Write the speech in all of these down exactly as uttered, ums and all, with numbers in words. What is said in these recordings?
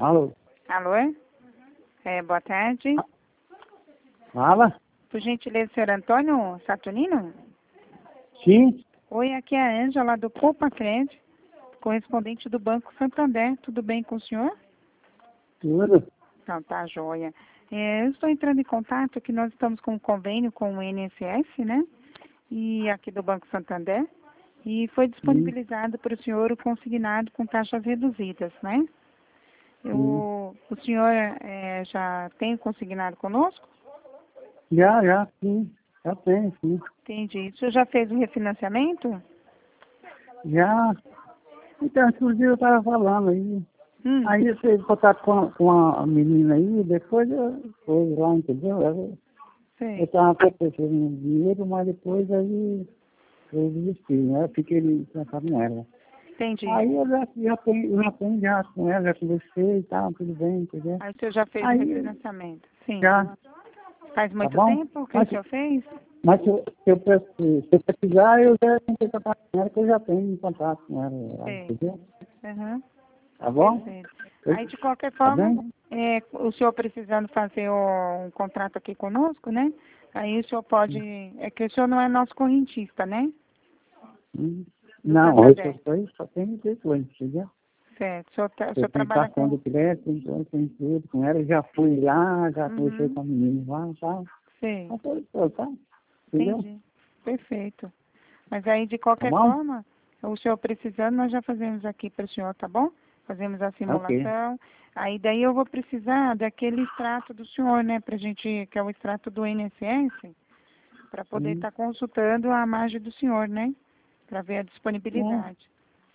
Alô? Alô? É, boa tarde. Fala? Por gentileza, senhor Antônio Saturnino? Sim? Oi, aqui é a Ângela do Copa Crédito, correspondente do Banco Santander. Tudo bem com o senhor? Tudo? Então, tá, joia. É, eu estou entrando em contato que nós estamos com um convênio com o I N S S, né? E aqui do Banco Santander. E foi disponibilizado para o senhor o consignado com taxas reduzidas, né? Eu, o senhor é, já tem consignado conosco? Já, já, sim. Já tenho, sim. Entendi. O senhor já fez o refinanciamento? Já. Então, inclusive eu estava falando aí. Hum, Aí eu fiz contato com a, com a menina aí, depois eu fui lá, entendeu? Eu sei. estava protegendo dinheiro, mas depois aí eu desisti, né? Eu fiquei pensando nela. Entendi. Aí eu já, já tenho, eu já tenho já com ela, já conversei e tal, tudo bem, entendeu? Aí o senhor já fez o Aí refinanciamento? Sim. já, Faz tá muito bom? tempo que o Mas, senhor fez? mas se, eu, se, eu, preci- se eu precisar, eu já tenho contato com ela, que eu já tenho contato com ela, Sei. entendeu? Uhum. Tá bom? Perfeito. Aí, de qualquer Tá forma, bem? é, o senhor precisando fazer o- um contrato aqui conosco, né? Aí o senhor pode... É que o senhor não é nosso correntista, né? Hum. Do Não, hoje Santander. eu só, só tenho dezoito, entendeu? Certo. O senhor, tá- o Eu senhor tenho trabalha cartão com... de crédito, então eu tenho tudo com ela, já fui lá, já conversei Uhum. com a menina lá, tá? Sei. Tá tudo, tudo, tá? Entendeu? Entendi. Perfeito. Mas aí, de Tá qualquer bom? forma, o senhor precisando, nós já fazemos aqui para o senhor, tá bom? Fazemos a Ok. simulação. Aí daí eu vou precisar daquele extrato do senhor, né? Pra gente, que é o extrato do I N S S, para poder Hum. estar consultando a margem do senhor, né? Para ver a É, disponibilidade.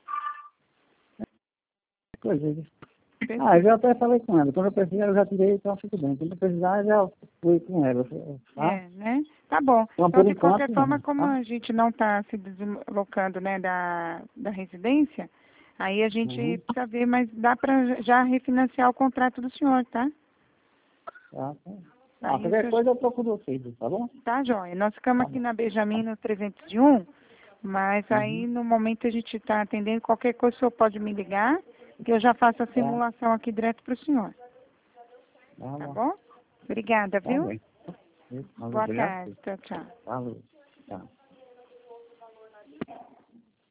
coisa. Ah, eu Perfeito. já até falei com ela. Quando eu precisar, eu já tirei, então tudo bem. Quando eu precisar, eu já fui com ela, tá? É, né? Tá bom. Então, Então, por de qualquer enquanto, forma, não, como tá? a gente não está se deslocando, né, da, da residência, aí a gente Uhum. precisa ver, mas dá para já refinanciar o contrato do senhor, tá? Tá, tá. Ah, Aí o qualquer senhor coisa eu procuro vocês, tá bom? tá joia. Nós ficamos Tá aqui bom. na Benjamin no trezentos e um, mas aí Uhum. no momento a gente está atendendo. Qualquer coisa o senhor pode me ligar, que eu já faço a Tá, simulação aqui direto para o senhor. tá Tá bom. bom? Obrigada, Tá viu? bem. Isso, mas Boa obrigado. tarde. Tchau, tchau. Falou. Tchau.